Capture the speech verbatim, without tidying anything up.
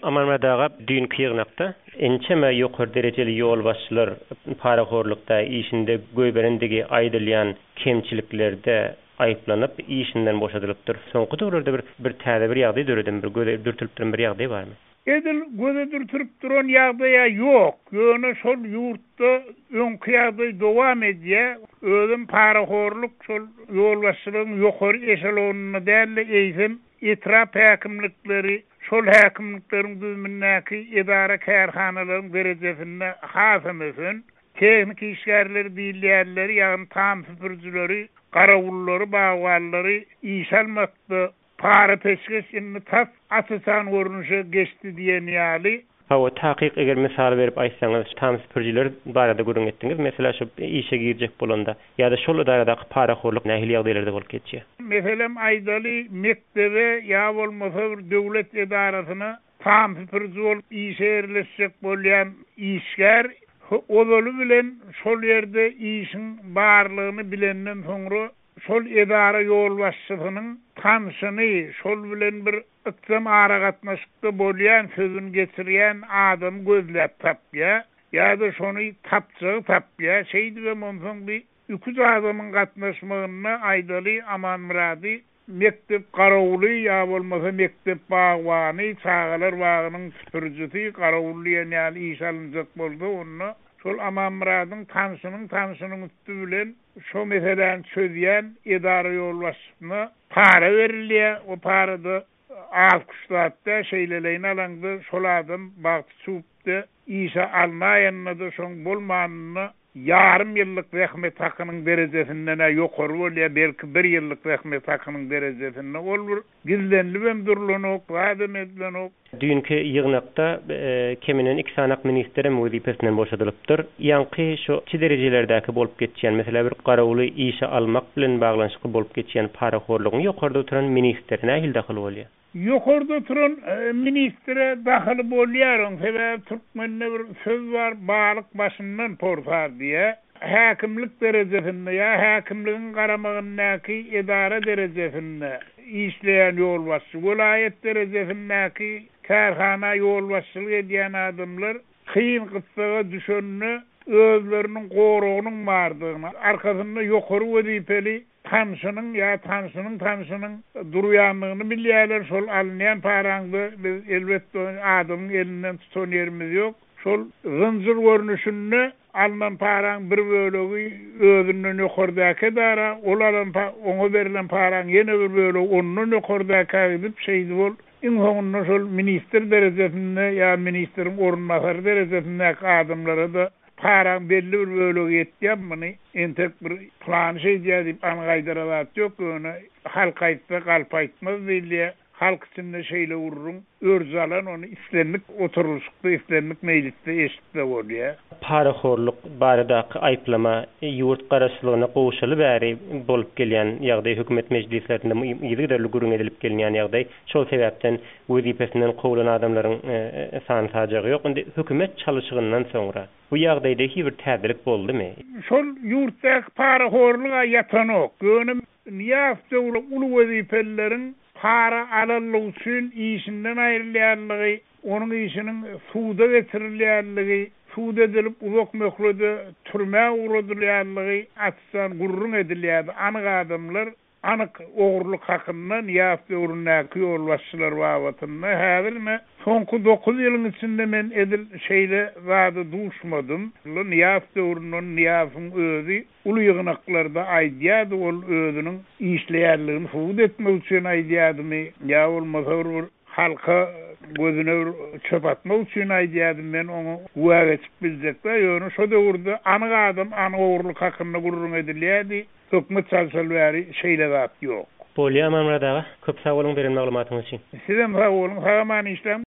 Amanmadaga dünkü ýygnakda ençeme ýokary derejeli ýol başçylar paraxorlukda işinde göýberendigi aýdylýan kemçiliklerde aýplanyp işinden boşadylypdyr. Soňky döwürde bir bir täze bir ýagdaý döredin, bir göze dürtülip duran bir ýagdaý barmy? Edil göze dürtülip duran ýagdaýa ýok. Ýöne şol ýurtda öňki ýagdaý dowam edýär. Özüm paraxorluk şol ýol başçylygyň ýokary eşelonuna däl eýsem etrap häkimlikleri şol häkimlikleriň düzmündäki idara kärhanalaryň derejesinde hasymysyň tehnik işgärleri diýilýärleri ýa-ni tam süpürjüleri, garawullary, bagwallary iş almakda para peşkeşini tas asasan görünüşe geçdi diýen ýaly. Hawa taqiq eger misal berip aýtsaňyz, tam süpürjüler barada görüň etdiňiz. Mesela şu işe girjek bolanda ýa-da şol idaradaky paraxorluk nähili ýagdaýlarda bolup geçýär. Meselem aýdaly mektebe ýa bolmasa bir döwlet idarasyna tam süpürjü bolup iş erleşjek bolýan işgär odaly bilen şol ýerde işin barlygyny bilenden soňra şol idara ýol başçysynyň tanşyny şol bilen bir ıksam ara gatnaşykda bolýan sözün geçirýän adam gözläp tapýar ýa-da şonu tapjy tapýar şeýdi we monsoň bir üç adamyň gatnaşmagyna aýdaly Amanmurady mektep garawuly ýa bolmasa mektep bagwany çağalar bagynyň süpürjüsi garawuly ýaly iş alynjak boldy onu şol Amanmuradyň tanşynyň tanşynyň üstü bilen şo meseleni çözýän idara ýol başçysyna para berilýär. O parada alkışlatda şeylelerini alandı, şol adam baktı çuptu, işe almayanına da şon bolmanını yarım yıllık rahmet hakkının derecesinden ýokary bolýar, belki bir yıllık rahmet hakkının derecesinden olur. Gizlenli hem durulunuk, vadim edilenuk. Dünkü ýygnakda e, keminen iki sanak ministeri wezipesinden boşadylypdyr. Ýanky şu iki derejelerdäki bolup geçýän, mesela bir garawuly işe almak bilen baglanşyky bolup geçýän paraxorlugyň ýokarda oturan ministerine hil daxil bolýar. Ýokarda turan e, ministre daxil bolýar. Sebäbi türkmende bir söz var, balyk başyndan portar diýe. Häkimlik derejesinde ýa häkimligiň garamagyndaky idara derejesinde işleýän ýol başçy, vilayet derejesindäki kärhana ýol başçylyk edýän adamlar kıyın kıssaga düşenini özlerinin gorugynyň bardygyny, arkasynda ýokary wezipeli tanşynyň ýa tanşynyň tanşynyň durýanlygyny bilýärler. Şol alynýan paraňdy biz elbetde adamyň elinden tutan ýerimiz ýok. Şol zynjyr görnüşini alınan paraň bir bölegi özünden ýokardaky dara, olaryň oňa berilen paraň ýene bir bölegi ondan ýokardaky edip şeýdi bol. İnhoňunda şol minister derejesinde ýa ministeriň orunmasary derejesindäki adamlara da paraň belli bir bölegi ýetýärmi? Entek bir plan şey diýip aňgaýdyralat ýok, öňe halk aýtsa galp aýtmaz diýilýär. Halk içinde şeyle vururun, örzalan onu islenlik oturuşukta, islenlik mecliste eşitde bolýar. Paraxorluk baradaky aýplama ýurt garaşlygyna gowşaly bäri bolup gelýän ýagdaý hökümet meclislerinde ýygyderli gürüň edilip gelýän ýagdaý. Şol sebäpden wezipesinden gowulan adamlaryň e, sany sajagy ýok. Indi hökümet çalışygyndan soňra bu ýagdaýda bir täzelik boldymy? Şol ýurtdaky paraxorluga ýatanok. Gönüm niýafda ulu wezipeleriň para alanlyk üçin işinden aýrylýanlygy, onun işinin suda getirilýänligi, suda edilip uzak möhürde türme uğradylýanlygy atsan gurrun edilýär. Anyk adamlar anyk ogurluk hakyndan ýa-da urunnaky ýol başçylar wagtynda häzirme soňky dokuz ýylyň içinde men edil şeýle wada duşmadym. Ýa-da urunun ýa-da özi ulu ýygnaklarda aýdýardy, ol özüniň işleýärligini suda etmek üçin aýdýardymy ýa bolmasa bir halka gözüne çöp atmak üçin aýdýardy. Men onu wagt etip biljekde ýöne şo döwürde anyk adam anyk ogurluk hakynda gurrun edilýärdi. Hökümet çalışanlary şeýle zat ýok. Bolýar Amanmurady aga, köp sag bolun beren maglumatyňyz üçin. Sizem sag bolun, sagaman işlem.